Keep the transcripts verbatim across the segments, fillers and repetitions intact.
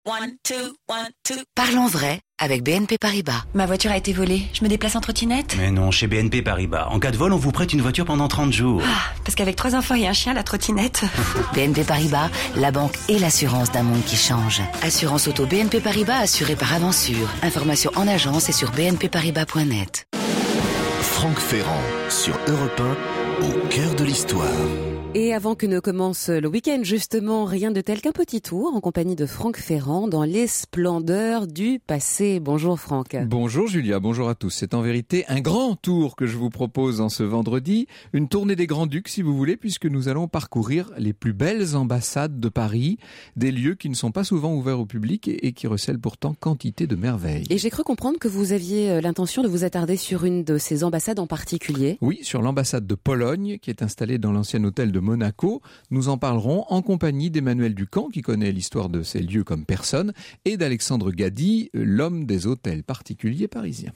One, two, one, two. Parlons vrai avec B N P Paribas. Ma voiture a été volée. Je me déplace en trottinette. Mais non, chez B N P Paribas. En cas de vol, on vous prête une voiture pendant trente jours. Ah, parce qu'avec trois enfants et un chien, la trottinette. B N P Paribas, la banque et l'assurance d'un monde qui change. Assurance auto B N P Paribas assurée par Avansure. Information en agence et sur b n p paribas point net. Franck Ferrand sur Europe un, au cœur de l'histoire. Et avant que ne commence le week-end, justement, rien de tel qu'un petit tour en compagnie de Franck Ferrand dans les splendeurs du passé. Bonjour Franck. Bonjour Julia, bonjour à tous. C'est en vérité un grand tour que je vous propose en ce vendredi. Une tournée des Grands-Ducs si vous voulez, puisque nous allons parcourir les plus belles ambassades de Paris, des lieux qui ne sont pas souvent ouverts au public et qui recèlent pourtant quantité de merveilles. Et j'ai cru comprendre que vous aviez l'intention de vous attarder sur une de ces ambassades en particulier. Oui, sur l'ambassade de Pologne, qui est installée dans l'ancien hôtel de Monaco. Nous en parlerons en compagnie d'Emmanuel Ducamp, qui connaît l'histoire de ces lieux comme personne, et d'Alexandre Gady, l'homme des hôtels particuliers parisiens.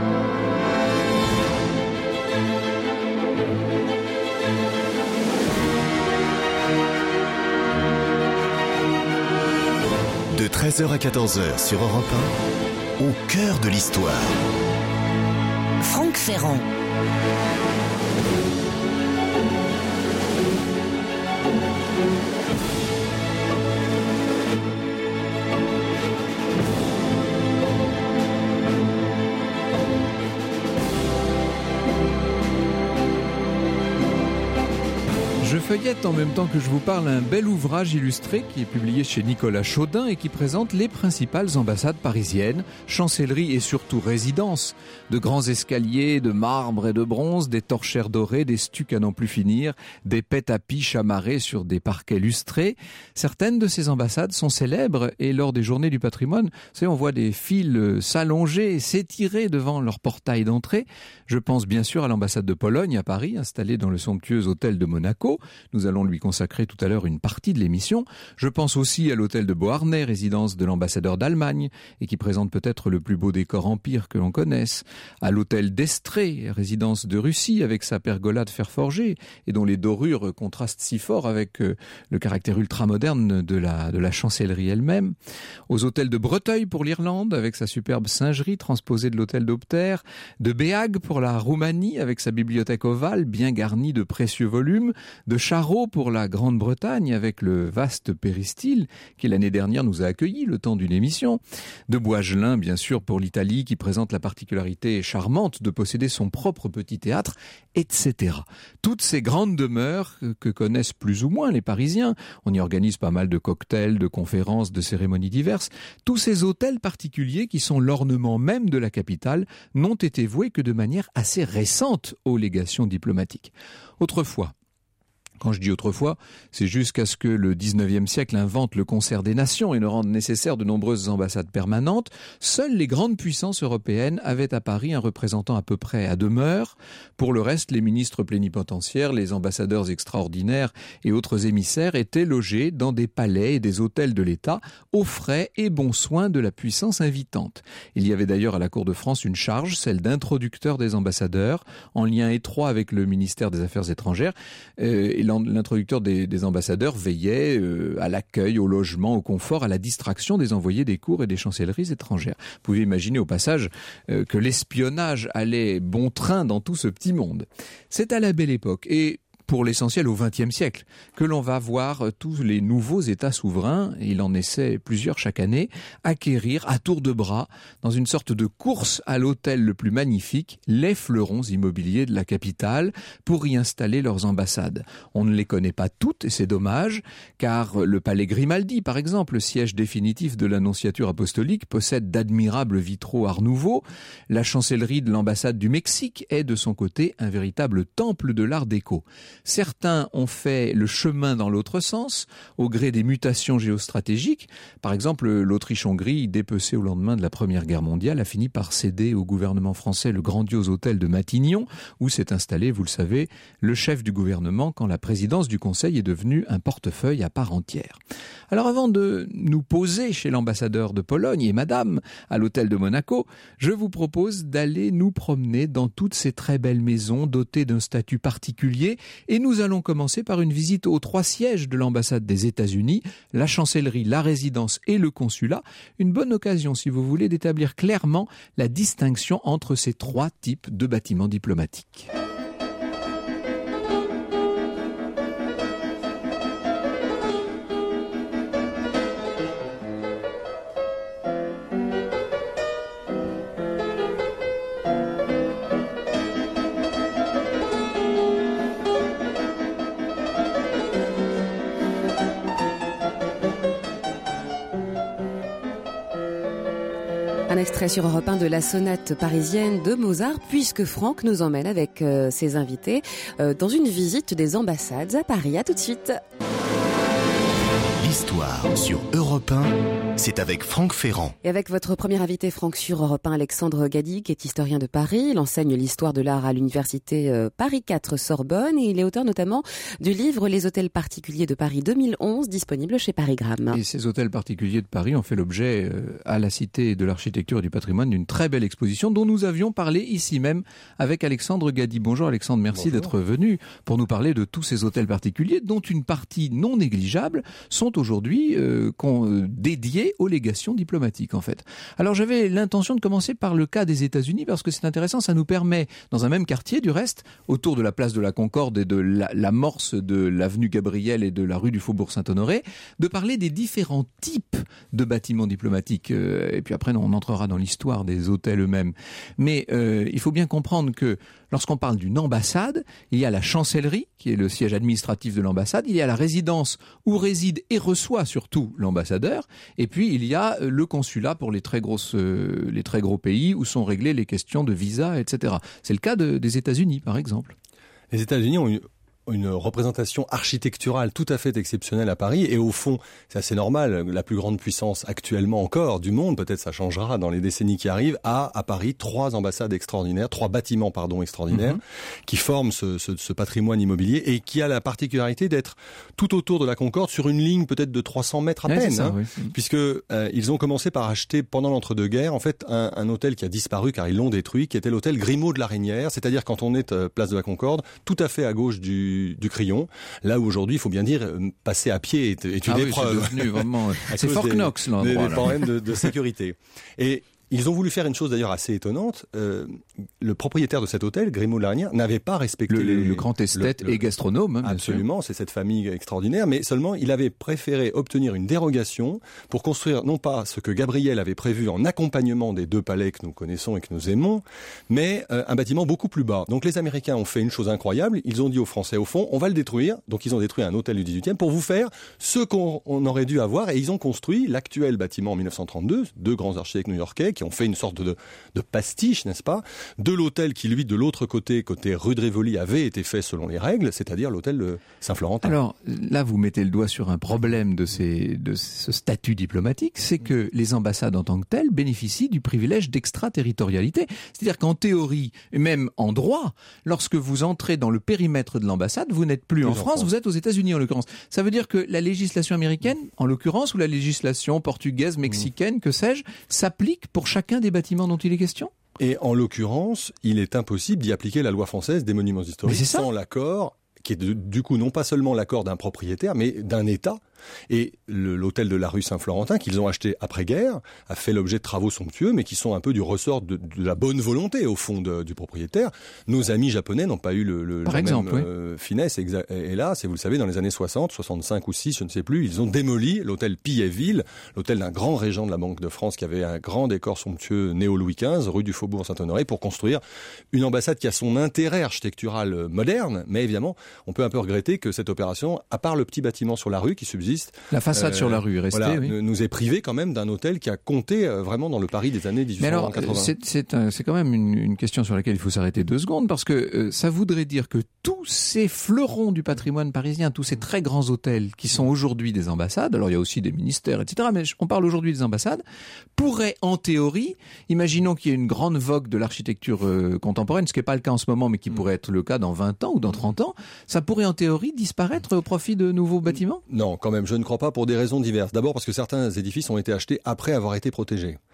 De treize heures à quatorze heures sur Europe un, au cœur de l'histoire. Franck Ferrand. Je feuillette en même temps que je vous parle un bel ouvrage illustré qui est publié chez Nicolas Chaudin et qui présente les principales ambassades parisiennes, chancelleries et surtout résidences. De grands escaliers de marbre et de bronze, des torchères dorées, des stucs à n'en plus finir, des pets-à-pis chamarrés sur des parquets lustrés. Certaines de ces ambassades sont célèbres et lors des journées du patrimoine, vous savez, on voit des files s'allonger, s'étirer devant leur portail d'entrée. Je pense bien sûr à l'ambassade de Pologne à Paris, installée dans le somptueux hôtel de Monaco. Nous allons lui consacrer tout à l'heure une partie de l'émission. Je pense aussi à l'hôtel de Beauharnais, résidence de l'ambassadeur d'Allemagne, et qui présente peut-être le plus beau décor empire que l'on connaisse. À l'hôtel d'Estrée, résidence de Russie, avec sa pergola de fer forgé, et dont les dorures contrastent si fort avec euh, le caractère ultramoderne de la, de la chancellerie elle-même. Aux hôtels de Breteuil pour l'Irlande, avec sa superbe singerie transposée de l'hôtel d'Opter. De Béhague pour la Roumanie, avec sa bibliothèque ovale, bien garnie de précieux volumes. De Charot pour la Grande-Bretagne avec le vaste péristyle qui l'année dernière nous a accueillis le temps d'une émission. De Boigelin bien sûr pour l'Italie qui présente la particularité charmante de posséder son propre petit théâtre, et cetera. Toutes ces grandes demeures que connaissent plus ou moins les Parisiens, on y organise pas mal de cocktails, de conférences, de cérémonies diverses, tous ces hôtels particuliers qui sont l'ornement même de la capitale n'ont été voués que de manière assez récente aux légations diplomatiques. Autrefois, quand je dis autrefois, c'est jusqu'à ce que le dix-neuvième siècle invente le concert des nations et ne rende nécessaire de nombreuses ambassades permanentes, seules les grandes puissances européennes avaient à Paris un représentant à peu près à demeure. Pour le reste, les ministres plénipotentiaires, les ambassadeurs extraordinaires et autres émissaires étaient logés dans des palais et des hôtels de l'État, aux frais et bons soins de la puissance invitante. Il y avait d'ailleurs à la cour de France une charge, celle d'introducteur des ambassadeurs, en lien étroit avec le ministère des Affaires étrangères, euh, et l'introducteur des, des ambassadeurs veillait euh, à l'accueil, au logement, au confort, à la distraction des envoyés des cours et des chancelleries étrangères. Vous pouvez imaginer au passage euh, que l'espionnage allait bon train dans tout ce petit monde. C'est à la belle époque et pour l'essentiel au vingtième siècle, que l'on va voir tous les nouveaux États souverains, et il en essaie plusieurs chaque année, acquérir à tour de bras, dans une sorte de course à l'hôtel le plus magnifique, les fleurons immobiliers de la capitale pour y installer leurs ambassades. On ne les connaît pas toutes, et c'est dommage, car le palais Grimaldi, par exemple, le siège définitif de l'Annonciature apostolique, possède d'admirables vitraux Art Nouveau. La chancellerie de l'ambassade du Mexique est, de son côté, un véritable temple de l'art déco. Certains ont fait le chemin dans l'autre sens, au gré des mutations géostratégiques. Par exemple, l'Autriche-Hongrie, dépecée au lendemain de la Première Guerre mondiale, a fini par céder au gouvernement français le grandiose hôtel de Matignon, où s'est installé, vous le savez, le chef du gouvernement quand la présidence du Conseil est devenue un portefeuille à part entière. Alors avant de nous poser chez l'ambassadeur de Pologne et madame à l'hôtel de Monaco, je vous propose d'aller nous promener dans toutes ces très belles maisons dotées d'un statut particulier Et nous allons commencer par une visite aux trois sièges de l'ambassade des États-Unis, la chancellerie, la résidence et le consulat. Une bonne occasion, si vous voulez, d'établir clairement la distinction entre ces trois types de bâtiments diplomatiques. Un extrait sur Europe un de la sonate parisienne de Mozart, puisque Franck nous emmène avec euh, ses invités euh, dans une visite des ambassades à Paris. À tout de suite. L'histoire sur Europe un, c'est avec Franck Ferrand. Et avec votre premier invité, Franck, sur Europe un, Alexandre Gady, qui est historien de Paris. Il enseigne l'histoire de l'art à l'université euh, Paris quatre Sorbonne et il est auteur notamment du livre Les hôtels particuliers de Paris deux mille onze, disponible chez Parigramme. Et ces hôtels particuliers de Paris ont fait l'objet euh, à la Cité de l'Architecture et du Patrimoine d'une très belle exposition dont nous avions parlé ici même avec Alexandre Gady. Bonjour Alexandre, merci Bonjour. d'être venu pour nous parler de tous ces hôtels particuliers dont une partie non négligeable sont aujourd'hui euh, euh, dédiés aux légations diplomatiques en fait. Alors j'avais l'intention de commencer par le cas des États-Unis parce que c'est intéressant, ça nous permet, dans un même quartier du reste, autour de la place de la Concorde et de l'amorce de l'avenue Gabriel et de la rue du Faubourg Saint-Honoré, de parler des différents types de bâtiments diplomatiques. Euh, et puis après on entrera dans l'histoire des hôtels eux-mêmes. Mais euh, il faut bien comprendre que lorsqu'on parle d'une ambassade, il y a la chancellerie, qui est le siège administratif de l'ambassade, il y a la résidence où réside et reçoit surtout l'ambassadeur, et puis il y a le consulat pour les très grosses, euh, les très gros pays où sont réglées les questions de visa, et cetera. C'est le cas de, des États-Unis, par exemple. Les États-Unis ont eu une représentation architecturale tout à fait exceptionnelle à Paris et au fond, c'est assez normal, la plus grande puissance actuellement encore du monde, peut-être ça changera dans les décennies qui arrivent, a à Paris trois ambassades extraordinaires, trois bâtiments pardon extraordinaires mm-hmm. qui forment ce, ce, ce patrimoine immobilier et qui a la particularité d'être tout autour de la Concorde sur une ligne peut-être de trois cents mètres à ouais, peine, ça, hein, oui. puisque euh, ils ont commencé par acheter pendant l'entre-deux-guerres en fait un, un hôtel qui a disparu car ils l'ont détruit, qui était l'hôtel Grimaud de la Reynière, c'est-à-dire quand on est euh, place de la Concorde, tout à fait à gauche du Du, du Crillon, là où aujourd'hui, il faut bien dire, passer à pied est, est une ah épreuve. Oui, c'est devenu vraiment, c'est Fort Knox, là. Des, des problèmes de, de sécurité. Et ils ont voulu faire une chose d'ailleurs assez étonnante. Euh, le propriétaire de cet hôtel, Grimaud de la Reynière, n'avait pas respecté le, les, le grand esthète le, le, et gastronome. Hein, absolument, c'est cette famille extraordinaire. Mais seulement, il avait préféré obtenir une dérogation pour construire non pas ce que Gabriel avait prévu en accompagnement des deux palais que nous connaissons et que nous aimons, mais euh, un bâtiment beaucoup plus bas. Donc les Américains ont fait une chose incroyable. Ils ont dit aux Français, au fond, on va le détruire. Donc ils ont détruit un hôtel du dix-huitième pour vous faire ce qu'on on aurait dû avoir. Et ils ont construit l'actuel bâtiment en mille neuf cent trente-deux. Deux grands architectes new-yorkais qui ont fait une sorte de de pastiche, n'est-ce pas, de l'hôtel qui, lui, de l'autre côté, côté rue de Rivoli, avait été fait selon les règles, c'est-à-dire l'hôtel de Saint-Florentin. Alors, là, vous mettez le doigt sur un problème de, ces, de ce statut diplomatique, c'est que les ambassades en tant que telles bénéficient du privilège d'extraterritorialité. C'est-à-dire qu'en théorie, et même en droit, lorsque vous entrez dans le périmètre de l'ambassade, vous n'êtes plus, plus en, en France, France, vous êtes aux États-Unis en l'occurrence. Ça veut dire que la législation américaine, en l'occurrence, ou la législation portugaise, mexicaine, que sais-je, s'applique pour chacun des bâtiments dont il est question ? Et en l'occurrence, il est impossible d'y appliquer la loi française des monuments historiques sans l'accord, qui est de, du coup non pas seulement l'accord d'un propriétaire, mais d'un État. Et le, l'hôtel de la rue Saint-Florentin, qu'ils ont acheté après-guerre, a fait l'objet de travaux somptueux, mais qui sont un peu du ressort de, de la bonne volonté, au fond, de, du propriétaire. Nos amis japonais n'ont pas eu le, le, la exemple, même oui. euh, finesse. Exa- et là, c'est, vous le savez, dans les années soixante, soixante-cinq ou six, je ne sais plus, ils ont démoli l'hôtel Pillet-Ville, l'hôtel d'un grand régent de la Banque de France qui avait un grand décor somptueux néo-Louis quinze, rue du Faubourg Saint-Honoré, pour construire une ambassade qui a son intérêt architectural moderne, mais évidemment, on peut un peu regretter que cette opération, à part le petit bâtiment sur la rue qui subsiste, la façade euh, sur la rue est restée, voilà, oui. nous est privé quand même d'un hôtel qui a compté euh, vraiment dans le Paris des années dix-huit cent quatre-vingts. Mais alors, c'est, c'est, un, c'est quand même une, une question sur laquelle il faut s'arrêter deux secondes, parce que euh, ça voudrait dire que tous ces fleurons du patrimoine parisien, tous ces très grands hôtels qui sont aujourd'hui des ambassades, alors il y a aussi des ministères, et cetera, mais on parle aujourd'hui des ambassades, pourraient en théorie, imaginons qu'il y ait une grande vogue de l'architecture euh, contemporaine, ce qui n'est pas le cas en ce moment, mais qui mmh. pourrait être le cas dans vingt ans ou dans trente ans, ça pourrait en théorie disparaître au profit de nouveaux bâtiments ? Non, quand même, je ne crois pas, pour des raisons diverses. D'abord parce que certains édifices ont été achetés après avoir été protégés.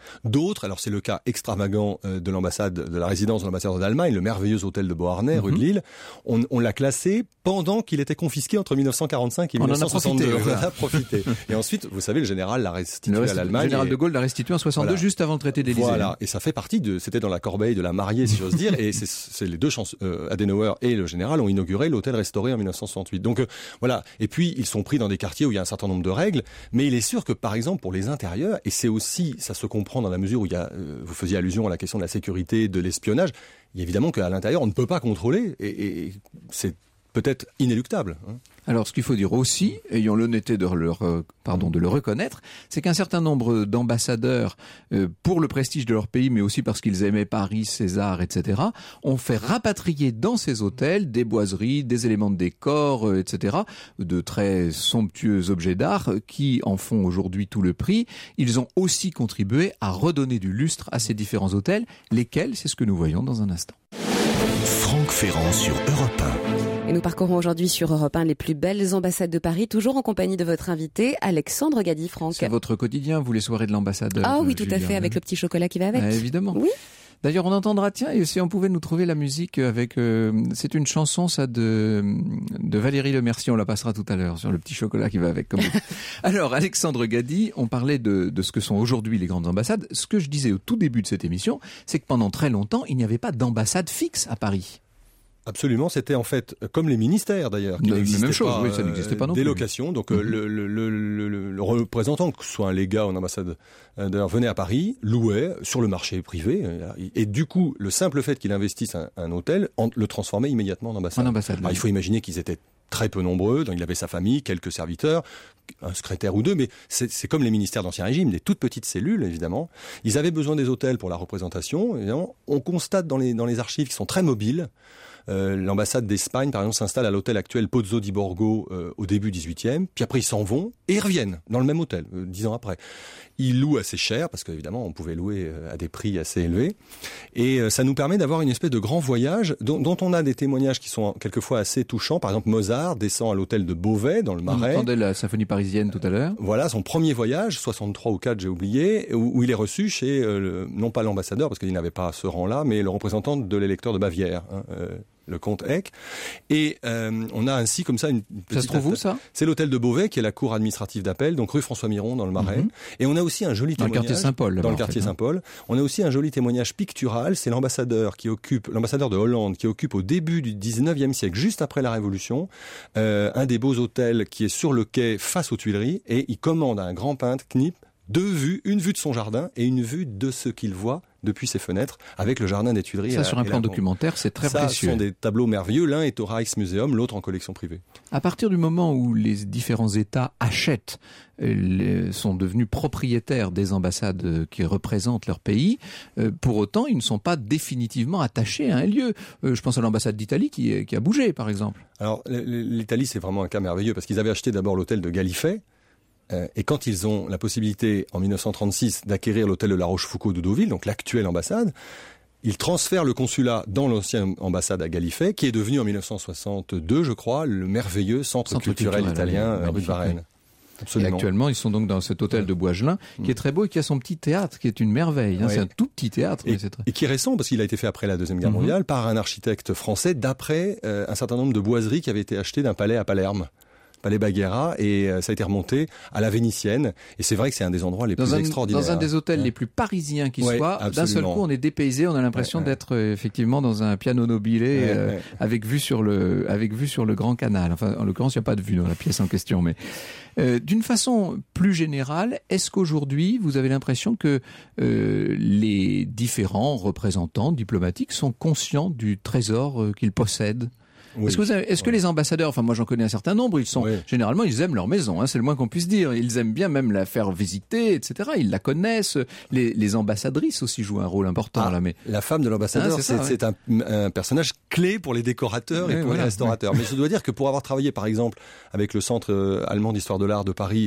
D'autres, alors c'est le cas extravagant euh, de l'ambassade, de la résidence de l'ambassadeur d'Allemagne, le merveilleux hôtel de Beauharnais, mm-hmm. rue de Lille, on, on l'a classé pendant qu'il était confisqué entre mille neuf cent quarante-cinq et on mille neuf cent soixante-deux. En a profité, on en a profité. Et ensuite, vous savez, le général l'a restitué le reste, à l'Allemagne. Le général et... de Gaulle l'a restitué en soixante-deux, voilà. Juste avant le traité d'Élysée. Voilà, et ça fait partie de, c'était dans la corbeille de la mariée, si j'ose dire, et c'est, c'est les deux chances, euh, Adenauer et le général ont inauguré l'hôtel restauré en mille neuf cent soixante-huit. Donc euh, voilà, et puis ils sont pris dans des quartiers où il y a un certain nombre de règles, mais il est sûr que par exemple pour les intérieurs, et c'est aussi, ça se comprend dans la mesure où il y a, euh, vous faisiez allusion à la question de la sécurité, de l'espionnage, il y a évidemment qu'à l'intérieur on ne peut pas contrôler, et, et c'est peut-être inéluctable. Hein. Alors, ce qu'il faut dire aussi, ayant l'honnêteté de le, pardon, de le reconnaître, c'est qu'un certain nombre d'ambassadeurs, euh, pour le prestige de leur pays, mais aussi parce qu'ils aimaient Paris, César, et cetera, ont fait rapatrier dans ces hôtels des boiseries, des éléments de décor, euh, et cetera, de très somptueux objets d'art qui en font aujourd'hui tout le prix. Ils ont aussi contribué à redonner du lustre à ces différents hôtels, lesquels, c'est ce que nous voyons dans un instant. Franck Ferrand sur Europe un. Et nous parcourons aujourd'hui sur Europe un les plus belles ambassades de Paris, toujours en compagnie de votre invité, Alexandre Gady, Franck. C'est votre quotidien, vous, les soirées de l'ambassadeur. Ah oui, tout Julien, à fait, avec le petit chocolat qui va avec. Ah, évidemment. Oui. D'ailleurs, on entendra, tiens, et si on pouvait nous trouver la musique avec, euh, c'est une chanson, ça, de, de Valérie Lemercier, on la passera tout à l'heure, sur le petit chocolat qui va avec. Comme Alors, Alexandre Gady, on parlait de, de ce que sont aujourd'hui les grandes ambassades. Ce que je disais au tout début de cette émission, c'est que pendant très longtemps, il n'y avait pas d'ambassade fixe à Paris. Absolument, c'était en fait comme les ministères d'ailleurs, qui n'existaient même chose, pas, oui, ça n'existait pas non des plus. locations. Donc mmh. le, le, le, le, le représentant, que ce soit un légat ou une ambassade, venait à Paris, louait sur le marché privé, et du coup, le simple fait qu'il investisse un, un hôtel le transformait immédiatement en ambassade. En ambassade. Alors, il faut imaginer qu'ils étaient très peu nombreux, donc il avait sa famille, quelques serviteurs, un secrétaire ou deux, mais c'est, c'est comme les ministères d'Ancien Régime, des toutes petites cellules, évidemment. Ils avaient besoin des hôtels pour la représentation, évidemment. On constate dans les, dans les archives qu'ils sont très mobiles. Euh, l'ambassade d'Espagne, par exemple, s'installe à l'hôtel actuel Pozzo di Borgo euh, au début dix-huitième, puis après ils s'en vont et ils reviennent dans le même hôtel, euh, dix ans après. Ils louent assez cher, parce qu'évidemment on pouvait louer euh, à des prix assez élevés, et euh, ça nous permet d'avoir une espèce de grand voyage dont, dont on a des témoignages qui sont quelquefois assez touchants. Par exemple, Mozart descend à l'hôtel de Beauvais, dans le Marais. On entendait la symphonie parisienne tout à l'heure. Voilà, son premier voyage, soixante-trois ou quatre, j'ai oublié, où, où il est reçu chez, euh, le, non pas l'ambassadeur, parce qu'il n'avait pas ce rang-là, mais le représentant de l'électeur de Bavière, hein, euh, le comte Eck. Et euh, on a ainsi comme ça une petite... Ça se trouve où, ça ? C'est l'hôtel de Beauvais, qui est la cour administrative d'appel, donc rue François Miron, dans le Marais. Mm-hmm. Et on a aussi un joli dans témoignage... Dans le quartier Saint-Paul. Dans le quartier en fait, Saint-Paul. On a aussi un joli témoignage pictural, c'est l'ambassadeur qui occupe, l'ambassadeur de Hollande, qui occupe au début du dix-neuvième siècle, juste après la Révolution, euh, un des beaux hôtels qui est sur le quai face aux Tuileries, et il commande à un grand peintre, Knip, deux vues, une vue de son jardin et une vue de ce qu'il voit depuis ses fenêtres avec le jardin des Tuileries. Ça, la, sur un plan documentaire, c'est très ça, précieux. Ça, ce sont des tableaux merveilleux. L'un est au Rijksmuseum, l'autre en collection privée. À partir du moment où les différents États achètent, les, sont devenus propriétaires des ambassades qui représentent leur pays, euh, pour autant, ils ne sont pas définitivement attachés à un lieu. Euh, je pense à l'ambassade d'Italie qui, qui a bougé, par exemple. Alors, l'Italie, c'est vraiment un cas merveilleux parce qu'ils avaient acheté d'abord l'hôtel de Gallifet. Et quand ils ont la possibilité, en dix-neuf cent trente-six, d'acquérir l'hôtel de La Rochefoucauld de Deauville, donc l'actuelle ambassade, ils transfèrent le consulat dans l'ancienne ambassade à Galifet, qui est devenu en dix-neuf cent soixante-deux, je crois, le merveilleux centre, centre culturel, culturel italien, oui, rue de Varennes. Absolument. Et actuellement, ils sont donc dans cet hôtel de Boisgelin, qui est très beau et qui a son petit théâtre, qui est une merveille. Hein. Oui. C'est un tout petit théâtre. Et, mais c'est très... et qui est récent, parce qu'il a été fait après la Deuxième Guerre mondiale, mm-hmm. par un architecte français, d'après euh, un certain nombre de boiseries qui avaient été achetées d'un palais à Palerme. Palais Baghera, et ça a été remonté à la Vénitienne, et c'est vrai que c'est un des endroits les dans plus un, extraordinaires. Dans un des hôtels hein. les plus parisiens qui ouais, soit, absolument. D'un seul coup on est dépaysé, on a l'impression ouais, ouais. d'être euh, effectivement dans un piano nobilé ouais, euh, ouais. avec vue sur le avec vue sur le Grand Canal. Enfin, en l'occurrence, il n'y a pas de vue dans la pièce en question, mais euh, d'une façon plus générale, est-ce qu'aujourd'hui vous avez l'impression que euh, les différents représentants diplomatiques sont conscients du trésor euh, qu'ils possèdent ? Oui. Est-ce que, vous avez, est-ce que les ambassadeurs, enfin moi j'en connais un certain nombre, ils sont oui. généralement ils aiment leur maison, hein, c'est le moins qu'on puisse dire. Ils aiment bien même la faire visiter, et cetera. Ils la connaissent. Les, les ambassadrices aussi jouent un rôle important ah, là. Mais la femme de l'ambassadeur, ah, c'est, ça, c'est, ouais. c'est un, un personnage clé pour les décorateurs oui, et pour voilà, les restaurateurs. Oui. Mais je dois dire que pour avoir travaillé par exemple avec le Centre allemand d'histoire de l'art de Paris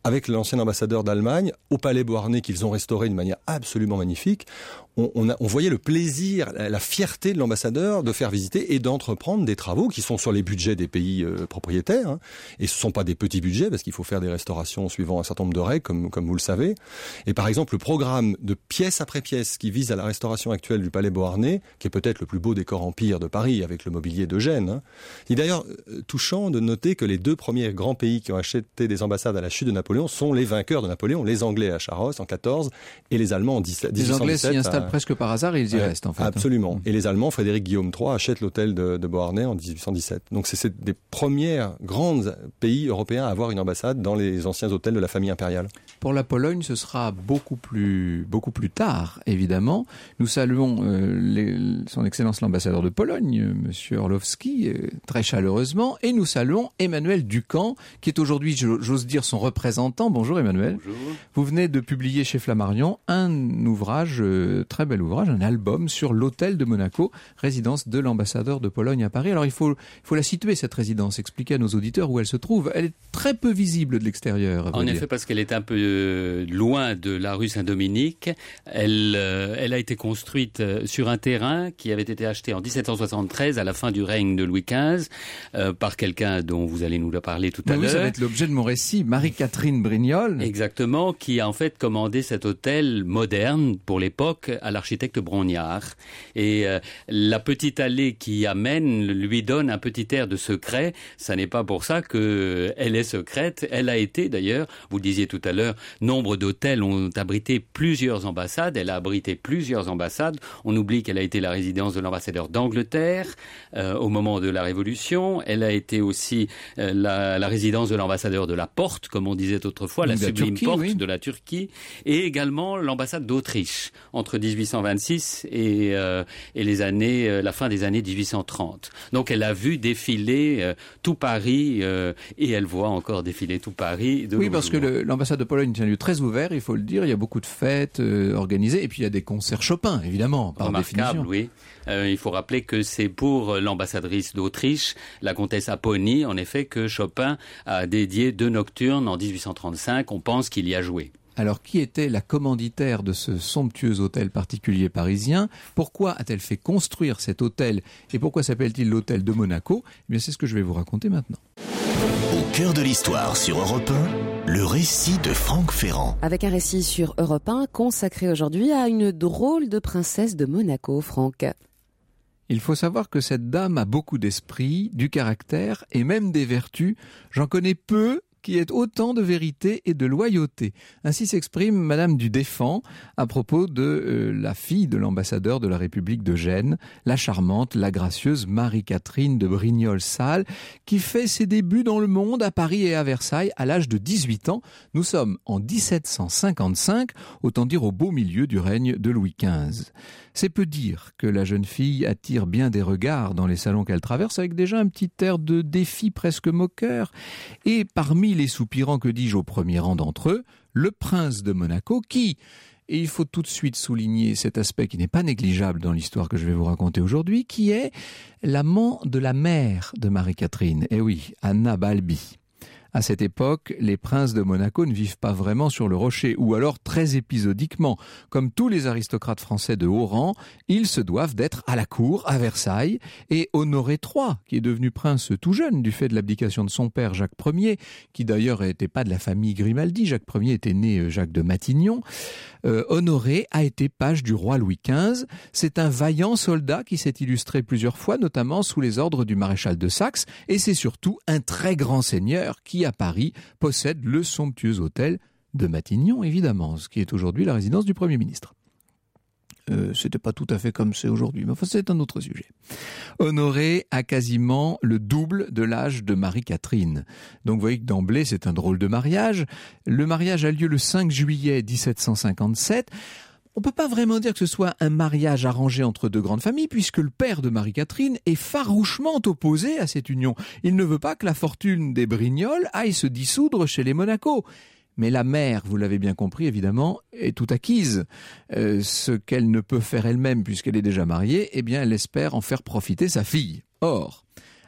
avec l'ancien ambassadeur d'Allemagne, au Palais Beauharnais qu'ils ont restauré de manière absolument magnifique, on, on, a, on voyait le plaisir, la, la fierté de l'ambassadeur de faire visiter et d'entreprendre des travaux qui sont sur les budgets des pays euh, propriétaires. Hein. Et ce ne sont pas des petits budgets parce qu'il faut faire des restaurations suivant un certain nombre de règles, comme, comme vous le savez. Et par exemple, le programme de pièce après pièce qui vise à la restauration actuelle du Palais Beauharnais, qui est peut-être le plus beau décor empire de Paris avec le mobilier de Gênes. Hein. Il est d'ailleurs touchant de noter que les deux premiers grands pays qui ont acheté des ambassades à la chute de Napoléon sont les vainqueurs de Napoléon, les Anglais à Charros en quatorze et les Allemands en dix-huit cent dix-sept. Les Anglais s'y installent à... presque par hasard et ils y ouais, restent en fait. Absolument. Et les Allemands, Frédéric Guillaume trois, achètent l'hôtel de, de Beauharnais en dix-huit cent dix-sept. Donc c'est, c'est des premiers grands pays européens à avoir une ambassade dans les anciens hôtels de la famille impériale. Pour la Pologne, ce sera beaucoup plus, beaucoup plus tard, évidemment. Nous saluons euh, les, son Excellence l'ambassadeur de Pologne, Monsieur Orlowski, euh, très chaleureusement, et nous saluons Emmanuel Ducamp, qui est aujourd'hui, j'ose dire, son représentant. Bonjour Emmanuel. Bonjour. Vous venez de publier chez Flammarion un ouvrage, euh, très bel ouvrage, un album sur l'hôtel de Monaco, résidence de l'ambassadeur de Pologne à Paris. Alors il faut, il faut la situer, cette résidence, expliquer à nos auditeurs où elle se trouve. Elle est très peu visible de l'extérieur. En dire. effet, parce qu'elle est un peu loin de la rue Saint-Dominique. Elle, euh, elle a été construite sur un terrain qui avait été acheté en dix-sept cent soixante-treize, à la fin du règne de Louis quinze, euh, par quelqu'un dont vous allez nous le parler tout à oui, l'heure. Ça va être l'objet de mon récit, Marie-Catherine Brignol. Exactement, qui a en fait commandé cet hôtel moderne pour l'époque à l'architecte Brongniart. Et euh, la petite allée qui amène lui donne un petit air de secret. Ça n'est pas pour ça qu'elle est secrète. Elle a été d'ailleurs, vous le disiez tout à l'heure, nombre d'hôtels ont abrité plusieurs ambassades. Elle a abrité plusieurs ambassades. On oublie qu'elle a été la résidence de l'ambassadeur d'Angleterre euh, au moment de la Révolution. Elle a été aussi euh, la, la résidence de l'ambassadeur de la Porte, comme on disait autrefois, la, la sublime Turquie, porte oui. de la Turquie, et également l'ambassade d'Autriche entre dix-huit cent vingt-six et, euh, et les années, euh, la fin des années dix-huit cent trente. Donc elle a vu défiler euh, tout Paris euh, et elle voit encore défiler tout Paris. De oui, parce jours. que le, l'ambassade de Pologne est un lieu très ouvert, il faut le dire. Il y a beaucoup de fêtes euh, organisées et puis il y a des concerts Chopin, évidemment, par Remarquable, définition. Oui. Euh, il faut rappeler que c'est pour l'ambassadrice d'Autriche, la comtesse Apponyi, en effet, que Chopin a dédié deux nocturnes en dix-huit cent trente-cinq. On pense qu'il y a joué. Alors, qui était la commanditaire de ce somptueux hôtel particulier parisien? Pourquoi a-t-elle fait construire cet hôtel? Et pourquoi s'appelle-t-il l'hôtel de Monaco? Eh bien, c'est ce que je vais vous raconter maintenant. Au cœur de l'histoire sur Europe un, le récit de Franck Ferrand. Avec un récit sur Europe un consacré aujourd'hui à une drôle de princesse de Monaco, Franck. Il faut savoir que cette dame a beaucoup d'esprit, du caractère et même des vertus. J'en connais peu qui ait autant de vérité et de loyauté. Ainsi s'exprime Madame du Défend à propos de euh, la fille de l'ambassadeur de la République de Gênes, la charmante, la gracieuse Marie-Catherine de Brignol-Salles, qui fait ses débuts dans le monde à Paris et à Versailles à l'âge de dix-huit ans. Nous sommes en dix-sept cent cinquante-cinq, autant dire au beau milieu du règne de Louis quinze. C'est peu dire que la jeune fille attire bien des regards dans les salons qu'elle traverse avec déjà un petit air de défi presque moqueur. Et parmi les soupirants, que dis-je, au premier rang d'entre eux, le prince de Monaco qui, et il faut tout de suite souligner cet aspect qui n'est pas négligeable dans l'histoire que je vais vous raconter aujourd'hui, qui est l'amant de la mère de Marie-Catherine. Eh oui, Anna Balbi. À cette époque, les princes de Monaco ne vivent pas vraiment sur le rocher, ou alors très épisodiquement. Comme tous les aristocrates français de haut rang, ils se doivent d'être à la cour, à Versailles, et Honoré trois, qui est devenu prince tout jeune du fait de l'abdication de son père Jacques Ier, qui d'ailleurs n'était pas de la famille Grimaldi, Jacques Ier était né Jacques de Matignon. Euh, Honoré a été page du roi Louis quinze. C'est un vaillant soldat qui s'est illustré plusieurs fois, notamment sous les ordres du maréchal de Saxe, et c'est surtout un très grand seigneur qui, à Paris, possède le somptueux hôtel de Matignon, évidemment, ce qui est aujourd'hui la résidence du Premier ministre. Euh, c'était pas tout à fait comme c'est aujourd'hui, mais enfin c'est un autre sujet. Honoré a quasiment le double de l'âge de Marie-Catherine. Donc vous voyez que d'emblée c'est un drôle de mariage. Le mariage a lieu le cinq juillet dix-sept cent cinquante-sept. On ne peut pas vraiment dire que ce soit un mariage arrangé entre deux grandes familles, puisque le père de Marie-Catherine est farouchement opposé à cette union. Il ne veut pas que la fortune des Brignol aille se dissoudre chez les Monaco. Mais la mère, vous l'avez bien compris évidemment, est tout acquise. Euh, ce qu'elle ne peut faire elle-même puisqu'elle est déjà mariée, eh bien elle espère en faire profiter sa fille. Or,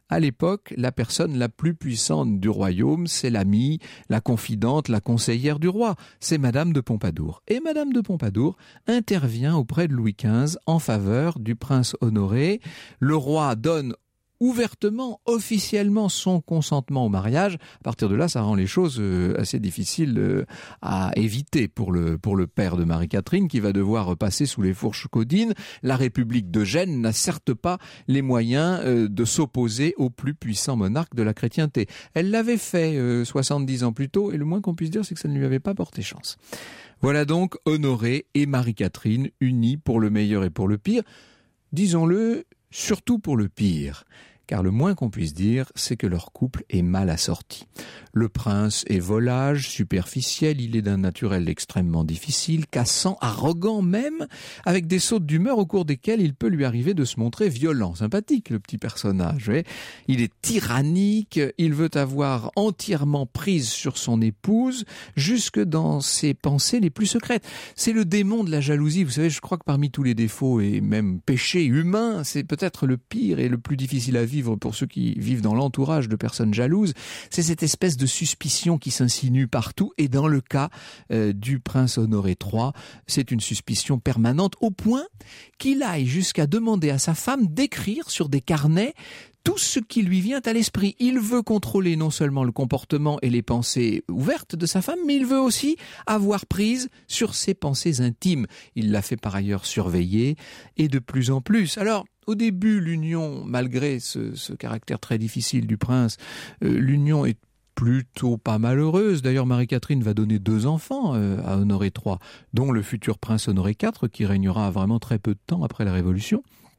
À l'époque, la personne la plus puissante du royaume, c'est l'amie, la confidente, la conseillère du roi. C'est Madame de Pompadour. Et Madame de Pompadour intervient auprès de Louis quinze en faveur du prince Honoré. Le roi donne ouvertement, officiellement son consentement au mariage. À partir de là, ça rend les choses euh, assez difficiles euh, à éviter pour le, pour le père de Marie-Catherine qui va devoir passer sous les fourches caudines. La République de Gênes n'a certes pas les moyens euh, de s'opposer au plus puissant monarque de la chrétienté. Elle l'avait fait euh, soixante-dix ans plus tôt et le moins qu'on puisse dire, c'est que ça ne lui avait pas porté chance. Voilà donc Honoré et Marie-Catherine unis pour le meilleur et pour le pire. Disons-le, surtout pour le pire, car le moins qu'on puisse dire, c'est que leur couple est mal assorti. Le prince est volage, superficiel, il est d'un naturel extrêmement difficile, cassant, arrogant même, avec des sautes d'humeur au cours desquelles il peut lui arriver de se montrer violent, sympathique, le petit personnage. Ouais. Il est tyrannique, il veut avoir entièrement prise sur son épouse, jusque dans ses pensées les plus secrètes. C'est le démon de la jalousie. Vous savez, je crois que parmi tous les défauts et même péchés humains, c'est peut-être le pire et le plus difficile à vivre pour ceux qui vivent dans l'entourage de personnes jalouses, c'est cette espèce de suspicion qui s'insinue partout. Et dans le cas euh, du prince Honoré trois, c'est une suspicion permanente au point qu'il aille jusqu'à demander à sa femme d'écrire sur des carnets tout ce qui lui vient à l'esprit. Il veut contrôler non seulement le comportement et les pensées ouvertes de sa femme, mais il veut aussi avoir prise sur ses pensées intimes. Il l'a fait par ailleurs surveiller et de plus en plus. Alors, au début, l'union, malgré ce, ce caractère très difficile du prince, euh, l'union est plutôt pas malheureuse. D'ailleurs, Marie-Catherine va donner deux enfants euh, à Honoré trois, dont le futur prince Honoré quatre, qui régnera vraiment très peu de temps après la Révolution.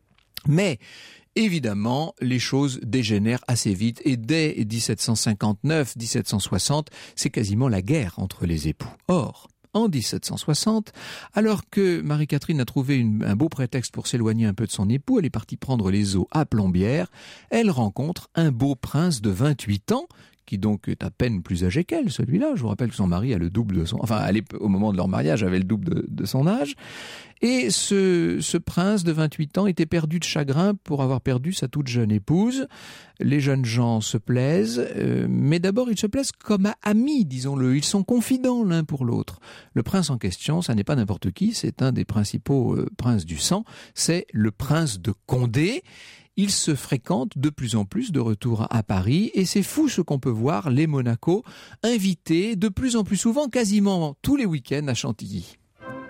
Mais évidemment, les choses dégénèrent assez vite et dès dix-sept cent cinquante-neuf dix-sept cent soixante, c'est quasiment la guerre entre les époux. Or, en dix-sept cent soixante, alors que Marie-Catherine a trouvé une, un beau prétexte pour s'éloigner un peu de son époux, elle est partie prendre les eaux à Plombières, elle rencontre un beau prince de vingt-huit ans, qui donc est à peine plus âgé qu'elle, celui-là. Je vous rappelle que son mari a le double de son... Enfin, elle est, au moment de leur mariage, avait le double de, de son âge. Et ce, ce prince de vingt-huit ans était perdu de chagrin pour avoir perdu sa toute jeune épouse. Les jeunes gens se plaisent, euh, mais d'abord ils se plaisent comme amis, disons-le. Ils sont confidents l'un pour l'autre. Le prince en question, ça n'est pas n'importe qui, c'est un des principaux euh, princes du sang. C'est le prince de Condé. Ils se fréquentent de plus en plus de retour à Paris et c'est fou ce qu'on peut voir, les Monaco invités de plus en plus souvent, quasiment tous les week-ends à Chantilly.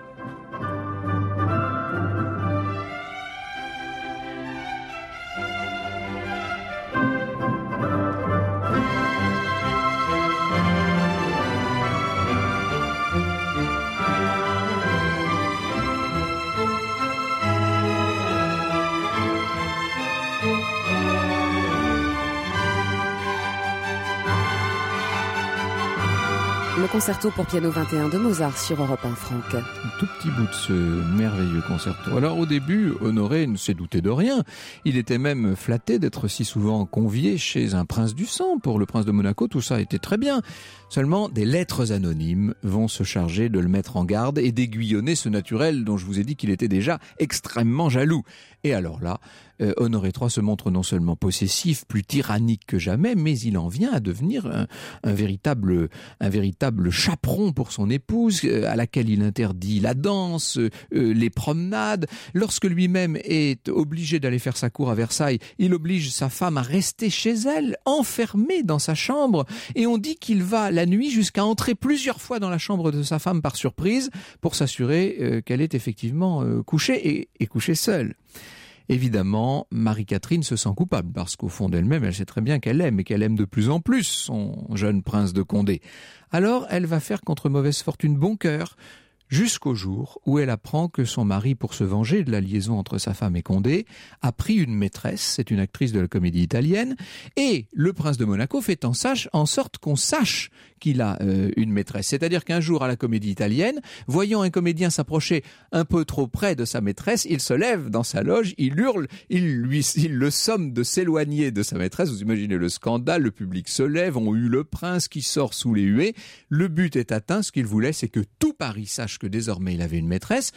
Le concerto pour piano vingt et un de Mozart sur Europe un, Franck. Un tout petit bout de ce merveilleux concerto. Alors au début, Honoré ne s'est douté de rien. Il était même flatté d'être si souvent convié chez un prince du sang. Pour le prince de Monaco, tout ça était très bien. Seulement, des lettres anonymes vont se charger de le mettre en garde et d'aiguillonner ce naturel dont je vous ai dit qu'il était déjà extrêmement jaloux. Et alors là, euh, Honoré trois se montre non seulement possessif, plus tyrannique que jamais, mais il en vient à devenir un, un véritable, un véritable chaperon pour son épouse, euh, à laquelle il interdit la danse, euh, les promenades. Lorsque lui-même est obligé d'aller faire sa cour à Versailles, il oblige sa femme à rester chez elle, enfermée dans sa chambre, et on dit qu'il va la nuit jusqu'à entrer plusieurs fois dans la chambre de sa femme par surprise pour s'assurer euh, qu'elle est effectivement euh, couchée et, et couchée seule. Évidemment, Marie-Catherine se sent coupable parce qu'au fond d'elle-même, elle sait très bien qu'elle aime et qu'elle aime de plus en plus son jeune prince de Condé. Alors, elle va faire contre mauvaise fortune bon cœur, jusqu'au jour où elle apprend que son mari, pour se venger de la liaison entre sa femme et Condé, a pris une maîtresse, c'est une actrice de la comédie italienne, et le prince de Monaco fait en, sache, en sorte qu'on sache qu'il a euh, une maîtresse. C'est-à-dire qu'un jour, à la comédie italienne, voyant un comédien s'approcher un peu trop près de sa maîtresse, il se lève dans sa loge, il hurle, il, lui, il le somme de s'éloigner de sa maîtresse. Vous imaginez le scandale, le public se lève, on hue le prince qui sort sous les huées. Le but est atteint, ce qu'il voulait, c'est que tout Paris sache que désormais il avait une maîtresse.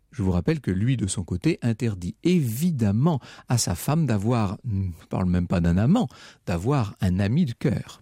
Je vous rappelle que lui, de son côté, interdit évidemment à sa femme d'avoir, je ne parle même pas d'un amant, d'avoir un ami de cœur.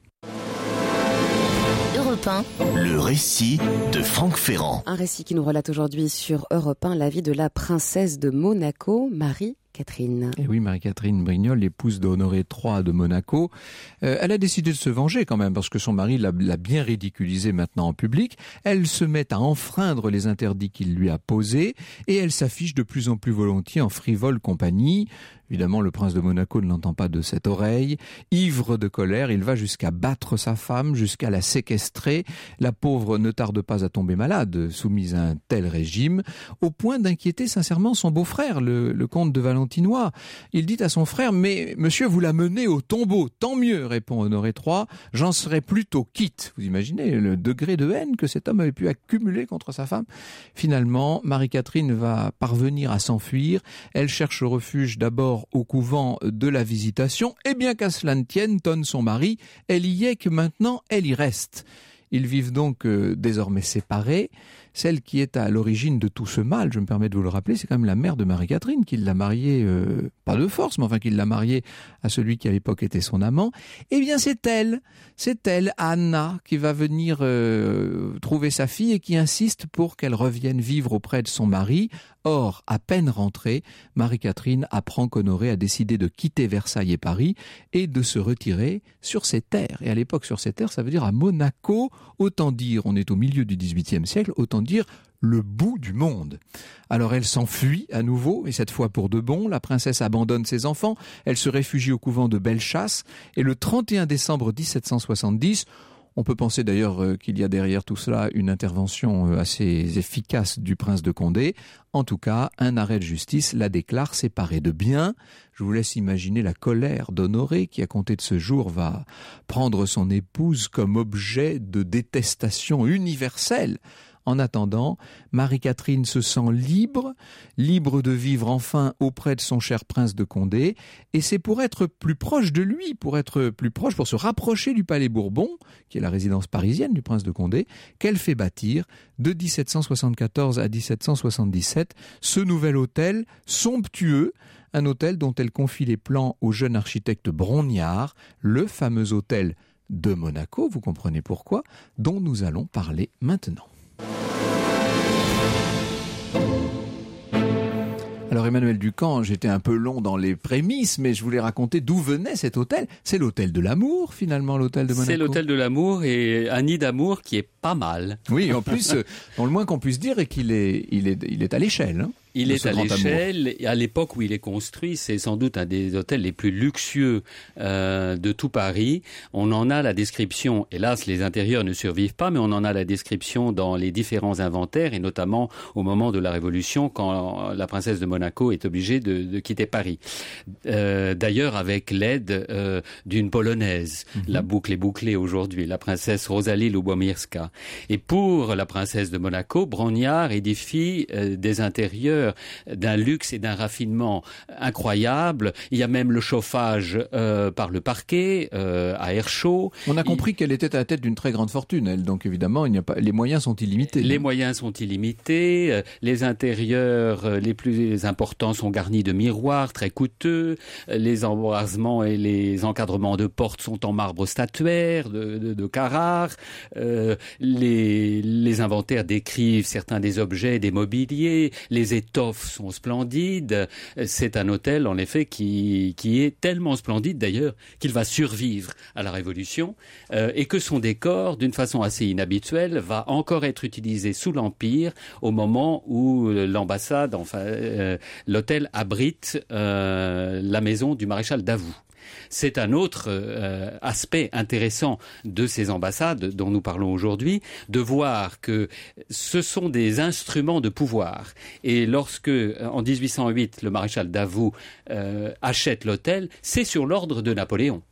Europe un, le récit de Franck Ferrand. Un récit qui nous relate aujourd'hui sur Europe un la vie de la princesse de Monaco, Marie Catherine. Et oui, Marie-Catherine Brignol, l'épouse d'Honoré trois de Monaco, euh, elle a décidé de se venger quand même parce que son mari l'a, l'a bien ridiculisée maintenant en public. Elle se met à enfreindre les interdits qu'il lui a posés et elle s'affiche de plus en plus volontiers en frivole compagnie. Évidemment, le prince de Monaco ne l'entend pas de cette oreille. Ivre de colère, il va jusqu'à battre sa femme, jusqu'à la séquestrer. La pauvre ne tarde pas à tomber malade, soumise à un tel régime, au point d'inquiéter sincèrement son beau-frère, le, le comte de Valentinois. Il dit à son frère « Mais monsieur, vous la menez au tombeau, tant mieux », répond Honoré trois, « j'en serais plutôt quitte ». Vous imaginez le degré de haine que cet homme avait pu accumuler contre sa femme. Finalement, Marie-Catherine va parvenir à s'enfuir. Elle cherche refuge d'abord au couvent de la Visitation, et bien qu'à cela ne tienne, tonne son mari, elle y est que maintenant elle y reste. Ils vivent donc euh, désormais séparés. Celle qui est à l'origine de tout ce mal, je me permets de vous le rappeler, c'est quand même la mère de Marie-Catherine, qui l'a mariée, euh, pas de force, mais enfin qui l'a mariée à celui qui à l'époque était son amant. Eh bien c'est elle, c'est elle, Anna, qui va venir euh, trouver sa fille et qui insiste pour qu'elle revienne vivre auprès de son mari. Or, à peine rentrée, Marie-Catherine apprend qu'Honoré a décidé de quitter Versailles et Paris et de se retirer sur ses terres. Et à l'époque, sur ses terres, ça veut dire à Monaco. Autant dire, on est au milieu du dix-huitième siècle, autant dire le bout du monde. Alors elle s'enfuit à nouveau, et cette fois pour de bon. La princesse abandonne ses enfants, elle se réfugie au couvent de Bellechasse, et le trente et un décembre dix-sept cent soixante-dix, on peut penser d'ailleurs euh, qu'il y a derrière tout cela une intervention euh, assez efficace du prince de Condé. En tout cas, un arrêt de justice la déclare séparée de biens. Je vous laisse imaginer la colère d'Honoré qui, à compter de ce jour, va prendre son épouse comme objet de détestation universelle. En attendant, Marie-Catherine se sent libre, libre de vivre enfin auprès de son cher prince de Condé, et c'est pour être plus proche de lui, pour être plus proche, pour se rapprocher du Palais Bourbon, qui est la résidence parisienne du prince de Condé, qu'elle fait bâtir de dix-sept cent soixante-quatorze à dix-sept cent soixante-dix-sept ce nouvel hôtel somptueux, un hôtel dont elle confie les plans au jeune architecte Brongniart, le fameux hôtel de Monaco, vous comprenez pourquoi, dont nous allons parler maintenant. Alors Emmanuel Ducamp, j'étais un peu long dans les prémices, mais je voulais raconter d'où venait cet hôtel. C'est l'hôtel de l'amour, finalement, l'hôtel de Monaco. C'est l'hôtel de l'amour et un nid d'amour qui est pas mal. Oui, en plus, dans le moins qu'on puisse dire est qu'il est, il est, il est à l'échelle. Hein. Il est à l'échelle, à l'époque où il est construit, c'est sans doute un des hôtels les plus luxueux euh, de tout Paris. On en a la description, hélas les intérieurs ne survivent pas, mais on en a la description dans les différents inventaires, et notamment au moment de la Révolution, quand la princesse de Monaco est obligée de, de quitter Paris. Euh, d'ailleurs avec l'aide euh, d'une Polonaise. Mm-hmm. La boucle est bouclée aujourd'hui, la princesse Rosalie Lubomirska. Et pour la princesse de Monaco, Brongniart édifie euh, des intérieurs d'un luxe et d'un raffinement incroyable. Il y a même le chauffage euh, par le parquet, euh, à air chaud. On a compris il... qu'elle était à la tête d'une très grande fortune, elle. Donc évidemment, il n'y a pas... les moyens sont illimités. Les moyens sont illimités. Les intérieurs les plus importants sont garnis de miroirs très coûteux. Les embrasements et les encadrements de portes sont en marbre statuaire, de, de, de Carrare. Euh, les, les inventaires décrivent certains des objets, des mobiliers. Les étoffes sont splendides. C'est un hôtel, en effet, qui, qui est tellement splendide, d'ailleurs, qu'il va survivre à la Révolution euh, et que son décor, d'une façon assez inhabituelle, va encore être utilisé sous l'Empire au moment où l'ambassade, enfin, euh, l'hôtel abrite euh, la maison du maréchal Davout. C'est un autre euh, aspect intéressant de ces ambassades dont nous parlons aujourd'hui, de voir que ce sont des instruments de pouvoir. Et lorsque, en dix-huit cent huit, le maréchal Davout euh, achète l'hôtel, c'est sur l'ordre de Napoléon.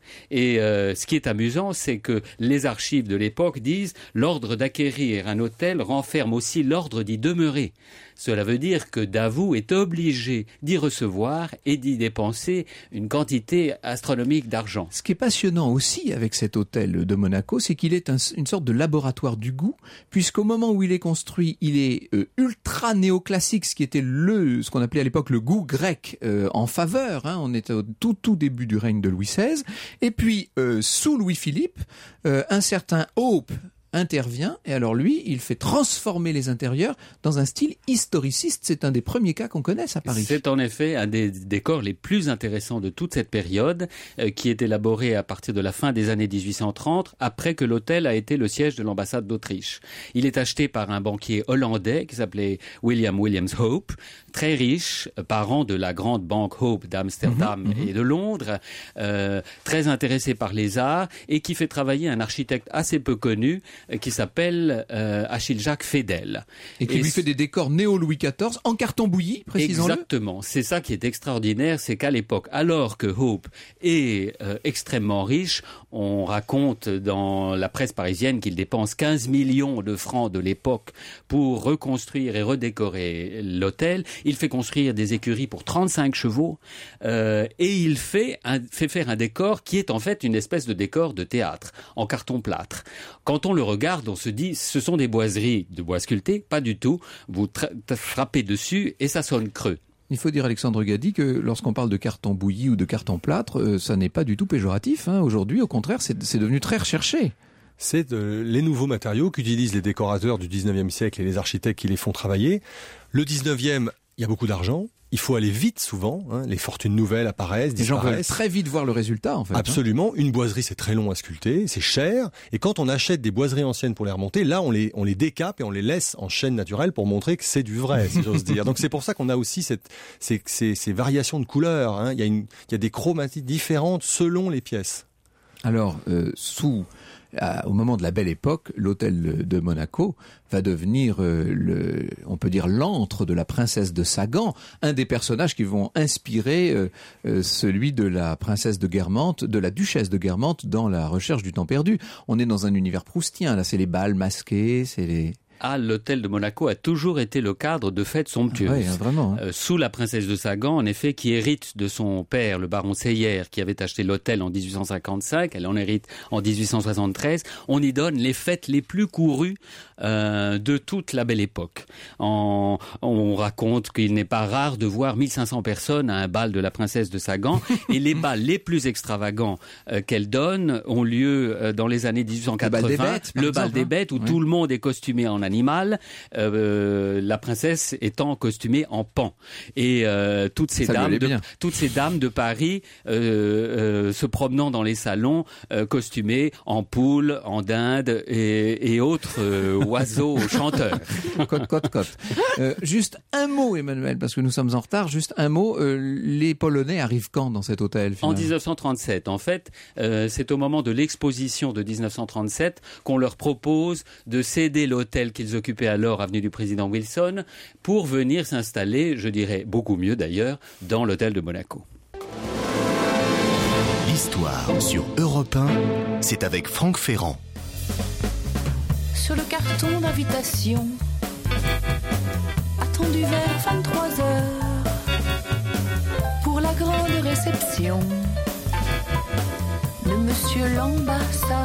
Et euh, ce qui est amusant, c'est que les archives de l'époque disent « l'ordre d'acquérir un hôtel renferme aussi l'ordre d'y demeurer ». Cela veut dire que Davout est obligé d'y recevoir et d'y dépenser une quantité astronomique d'argent. Ce qui est passionnant aussi avec cet hôtel de Monaco, c'est qu'il est un, une sorte de laboratoire du goût, puisqu'au moment où il est construit, il est euh, ultra néoclassique, ce qui était le, ce qu'on appelait à l'époque le goût grec euh, en faveur. Hein, on était au tout, tout début du règne de Louis seize. Et puis, euh, sous Louis-Philippe, euh, un certain Hope intervient, et alors lui, il fait transformer les intérieurs dans un style historiciste. C'est un des premiers cas qu'on connaisse à Paris. C'est en effet un des décors les plus intéressants de toute cette période, euh, qui est élaboré à partir de la fin des années dix-huit cent trente, après que l'hôtel a été le siège de l'ambassade d'Autriche. Il est acheté par un banquier hollandais qui s'appelait William Williams Hope, très riche, parent de la grande banque Hope d'Amsterdam mmh, mmh. et de Londres, euh, très intéressé par les arts, et qui fait travailler un architecte assez peu connu, qui s'appelle euh, Achille Jacques Fedel. Et qui et lui fait des décors néo-Louis quatorze en carton bouilli, précisons-le. Exactement. C'est ça qui est extraordinaire, c'est qu'à l'époque, alors que Hope est euh, extrêmement riche, on raconte dans la presse parisienne qu'il dépense quinze millions de francs de l'époque pour reconstruire et redécorer l'hôtel. Il fait construire des écuries pour trente-cinq chevaux euh, et il fait, un, fait faire un décor qui est en fait une espèce de décor de théâtre, en carton plâtre. Quand on le regarde, on se dit, ce sont des boiseries de bois sculpté, pas du tout. Vous tra- frappez dessus et ça sonne creux. Il faut dire, Alexandre Gady, que lorsqu'on parle de carton bouilli ou de carton plâtre, euh, ça n'est pas du tout péjoratif. Hein. Aujourd'hui, au contraire, c'est, c'est devenu très recherché. C'est euh, les nouveaux matériaux qu'utilisent les décorateurs du dix-neuvième siècle et les architectes qui les font travailler. Le dix-neuvième, il y a beaucoup d'argent. Il faut aller vite souvent, hein, les fortunes nouvelles apparaissent, les gens disparaissent. veulent très vite voir le résultat, en fait. Absolument. Hein. Une boiserie, c'est très long à sculpter, c'est cher. Et quand on achète des boiseries anciennes pour les remonter, là, on les, on les décape et on les laisse en chaîne naturelle pour montrer que c'est du vrai, si j'ose dire. Donc c'est pour ça qu'on a aussi cette, ces, ces, ces variations de couleurs. Hein. Il y a une, il y a des chromatiques différentes selon les pièces. Alors, euh, sous... À, au moment de la Belle Époque, l'hôtel de Monaco va devenir, euh, le, on peut dire, l'antre de la princesse de Sagan, un des personnages qui vont inspirer euh, euh, celui de la princesse de Guermantes, de la duchesse de Guermantes dans La Recherche du temps perdu. On est dans un univers proustien, là, c'est les bals masqués, c'est les... Ah, l'hôtel de Monaco a toujours été le cadre de fêtes somptueuses. Ah ouais, vraiment, hein. euh, sous la princesse de Sagan, en effet, qui hérite de son père, le baron Seyer, qui avait acheté l'hôtel en dix-huit cent cinquante-cinq, elle en hérite en dix-huit cent soixante-treize, on y donne les fêtes les plus courues euh, de toute la Belle Époque. En, on raconte qu'il n'est pas rare de voir mille cinq cents personnes à un bal de la princesse de Sagan, et les bals les plus extravagants euh, qu'elle donne ont lieu euh, dans les années dix-huit cent quatre-vingts, le bal des bêtes, le bal des bêtes où ouais. tout le monde est costumé en animal, euh, la princesse étant costumée en pan, et euh, toutes ces Ça dames, de, toutes ces dames de Paris euh, euh, se promenant dans les salons euh, costumées en poule, en dinde et, et autres euh, oiseaux chanteurs. Cote, cote, cote. Euh, juste un mot, Emmanuel, parce que nous sommes en retard. Juste un mot. Euh, les Polonais arrivent quand dans cet hôtel finalement ? En dix-neuf cent trente-sept. En fait, euh, c'est au moment de l'exposition de dix-neuf cent trente-sept qu'on leur propose de céder l'hôtel qu'ils occupaient alors, avenue du Président Wilson, pour venir s'installer, je dirais beaucoup mieux d'ailleurs, dans l'hôtel de Monaco. L'histoire sur Europe un, c'est avec Franck Ferrand. Sur le carton d'invitation, attendu vers vingt-trois heures, pour la grande réception de Monsieur l'ambassadeur.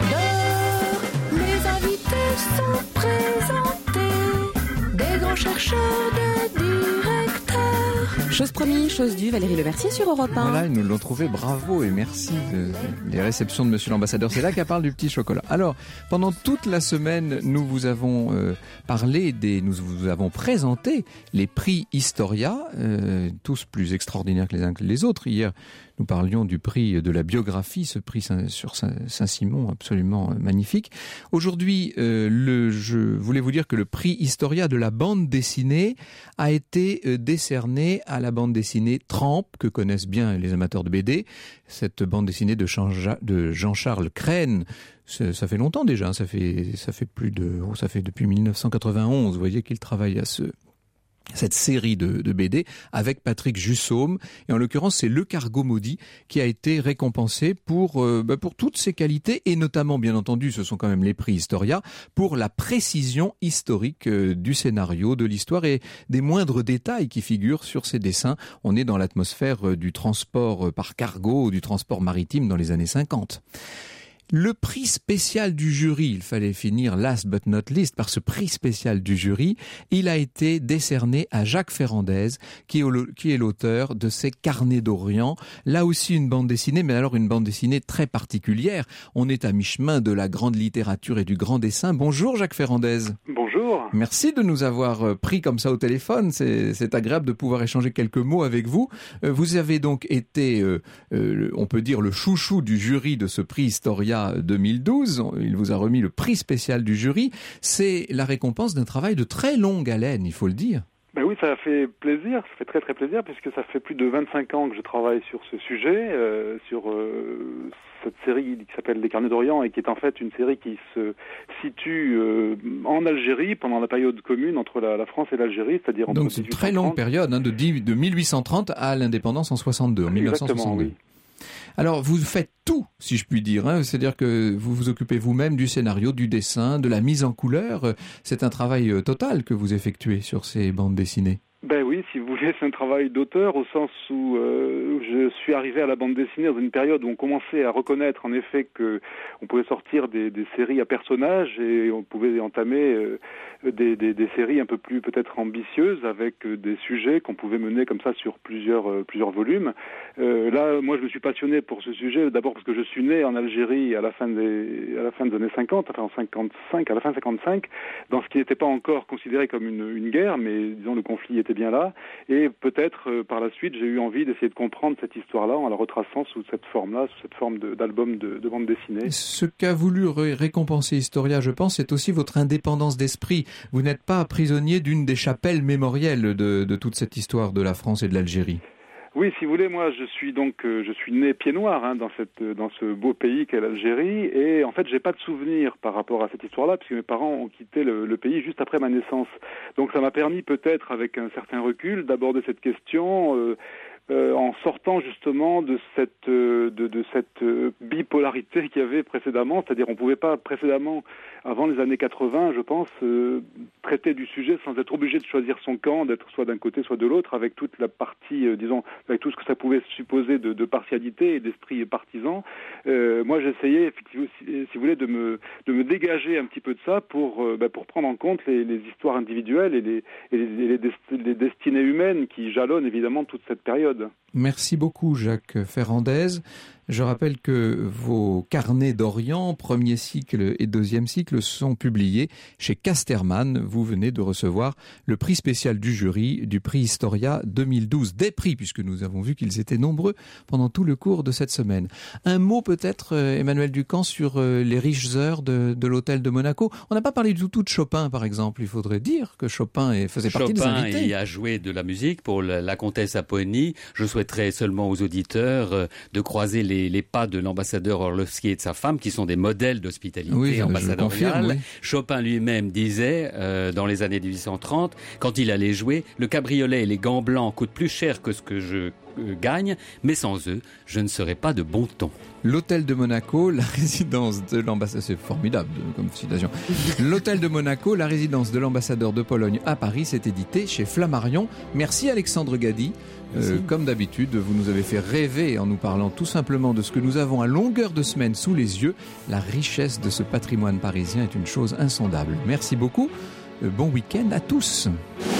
Les invités sont présentés, des grands chercheurs, des directeurs. Chose promise, chose due, Valérie Le Mercier sur Europe un. Voilà, ils nous l'ont trouvé, bravo et merci. De, les réceptions de Monsieur l'ambassadeur, c'est là qu'elle parle du petit chocolat. Alors, pendant toute la semaine, nous vous avons euh, parlé, des, nous vous avons présenté les prix Historia, euh, tous plus extraordinaires que les uns que les autres. Hier, nous parlions du prix de la biographie, ce prix Saint, sur Saint-Simon, absolument magnifique. Aujourd'hui, euh, le, je voulais vous dire que le prix Historia de la bande dessinée a été euh, décerné à la bande dessinée Tramp, que connaissent bien les amateurs de B D. Cette bande dessinée de, Jean- de Jean-Charles Crène, ça fait longtemps déjà, ça fait, ça fait plus de, oh, ça fait depuis mille neuf cent quatre-vingt-onze. Vous voyez qu'il travaille à ce... cette série de, de B D avec Patrick Jussaume. Et en l'occurrence, c'est Le Cargo Maudit qui a été récompensé pour, euh, bah pour toutes ses qualités et notamment, bien entendu, ce sont quand même les prix Historia, pour la précision historique euh, du scénario, de l'histoire et des moindres détails qui figurent sur ces dessins. On est dans l'atmosphère euh, du transport euh, par cargo ou du transport maritime dans les années cinquante. Le prix spécial du jury, il fallait finir last but not least par ce prix spécial du jury, il a été décerné à Jacques Ferrandez, qui est l'auteur de ces Carnets d'Orient. Là aussi une bande dessinée, mais alors une bande dessinée très particulière. On est à mi-chemin de la grande littérature et du grand dessin. Bonjour Jacques Ferrandez. Bonjour. Merci de nous avoir pris comme ça au téléphone. C'est, c'est agréable de pouvoir échanger quelques mots avec vous. Vous avez donc été, euh, euh, on peut dire, le chouchou du jury de ce prix Historia deux mille douze, il vous a remis le prix spécial du jury. C'est la récompense d'un travail de très longue haleine, il faut le dire. Ben oui, ça fait plaisir, ça fait très très plaisir, puisque ça fait plus de vingt-cinq ans que je travaille sur ce sujet, euh, sur euh, cette série qui s'appelle Les Carnets d'Orient et qui est en fait une série qui se situe euh, en Algérie pendant la période commune entre la, la France et l'Algérie, c'est-à-dire entre Donc c'est une très longue période, hein, de, de mille huit cent trente à l'indépendance en soixante-deux, en mille neuf cent soixante-deux. Oui. Alors, vous faites tout, si je puis dire, hein, c'est-à-dire que vous vous occupez vous-même du scénario, du dessin, de la mise en couleur. C'est un travail total que vous effectuez sur ces bandes dessinées. Ben oui, si vous voulez, c'est un travail d'auteur au sens où euh, je suis arrivé à la bande dessinée dans une période où on commençait à reconnaître en effet que on pouvait sortir des, des séries à personnages et on pouvait entamer euh, des, des, des séries un peu plus peut-être ambitieuses avec des sujets qu'on pouvait mener comme ça sur plusieurs euh, plusieurs volumes. Euh, là, moi, je me suis passionné pour ce sujet d'abord parce que je suis né en Algérie à la fin des à la fin des années cinquante, enfin en cinquante-cinq, à la fin cinquante-cinq, dans ce qui n'était pas encore considéré comme une, une guerre, mais disons le conflit était bien là, et peut-être euh, par la suite j'ai eu envie d'essayer de comprendre cette histoire-là en la retraçant sous cette forme-là, sous cette forme de, d'album de, de bande dessinée. Ce qu'a voulu ré- récompenser Historia, je pense, c'est aussi votre indépendance d'esprit. Vous n'êtes pas prisonnier d'une des chapelles mémorielles de, de toute cette histoire de la France et de l'Algérie. Oui, si vous voulez, moi, je suis donc, euh, je suis né pied noir hein, dans cette, dans ce beau pays qu'est l'Algérie, et en fait, j'ai pas de souvenir par rapport à cette histoire-là, puisque mes parents ont quitté le, le pays juste après ma naissance. Donc, ça m'a permis peut-être, avec un certain recul, d'aborder cette question. Euh, Euh, en sortant justement de cette euh, de, de cette euh, bipolarité qu'il y avait précédemment, c'est-à-dire on pouvait pas précédemment, avant les années quatre-vingts, je pense, euh, traiter du sujet sans être obligé de choisir son camp, d'être soit d'un côté soit de l'autre, avec toute la partie, euh, disons, avec tout ce que ça pouvait supposer de, de partialité et d'esprit partisan. Euh, moi, j'essayais effectivement, si, si vous voulez, de me de me dégager un petit peu de ça pour euh, bah, pour prendre en compte les, les histoires individuelles et les et les, les, dest- les destinées humaines qui jalonnent évidemment toute cette période. Merci beaucoup Jacques Ferrandez. Je rappelle que vos Carnets d'Orient, premier cycle et deuxième cycle, sont publiés chez Casterman. Vous venez de recevoir le prix spécial du jury du prix Historia deux mille douze. Des prix, puisque nous avons vu qu'ils étaient nombreux pendant tout le cours de cette semaine. Un mot peut-être, Emmanuel Ducamp, sur les riches heures de, de l'hôtel de Monaco. On n'a pas parlé du tout de Chopin, par exemple. Il faudrait dire que Chopin faisait Chopin partie des invités. Chopin y a joué de la musique pour la, la comtesse Apollonie. Je souhaiterais seulement aux auditeurs euh, de croiser les Les, les pas de l'ambassadeur Orlovski et de sa femme, qui sont des modèles d'hospitalité oui, ambassadoriale. Oui. Chopin lui-même disait, euh, dans les années dix-huit cent trente, quand il allait jouer, le cabriolet et les gants blancs coûtent plus cher que ce que je euh, gagne, mais sans eux, je ne serais pas de bon ton. L'hôtel de Monaco, la résidence de l'ambassadeur, c'est formidable comme citation. L'hôtel de Monaco, la résidence de l'ambassadeur de Pologne à Paris, c'est édité chez Flammarion. Merci Alexandre Gady. Euh, comme d'habitude, vous nous avez fait rêver en nous parlant tout simplement de ce que nous avons à longueur de semaine sous les yeux. La richesse de ce patrimoine parisien est une chose insondable. Merci beaucoup. Euh, bon week-end à tous.